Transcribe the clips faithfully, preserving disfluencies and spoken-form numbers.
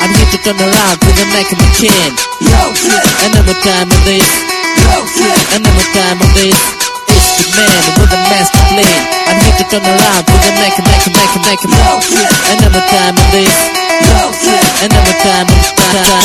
I'm here to turn around to the neck of my chin. Another time of this, another time of this. It's the man with the master plan. I'm here to turn around to the neck, neck, neck, neck. Another time of this, another time of this.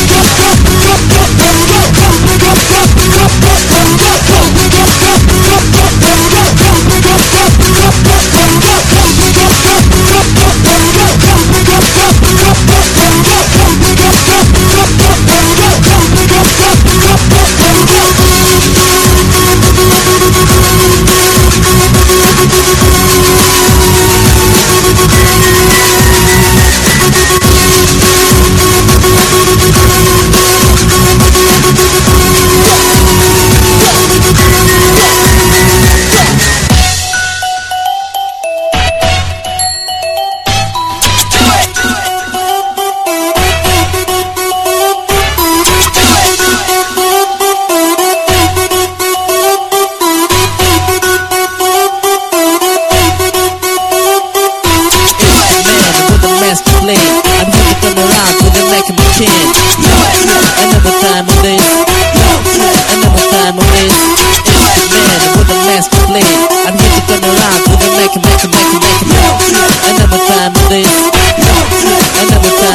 I'm here to turn around to the neck of my chin. Another time of this, another time of this. It's the man with the master plan. I'm here to turn around to the neck, neck, neck, neck. Another time of this, another time.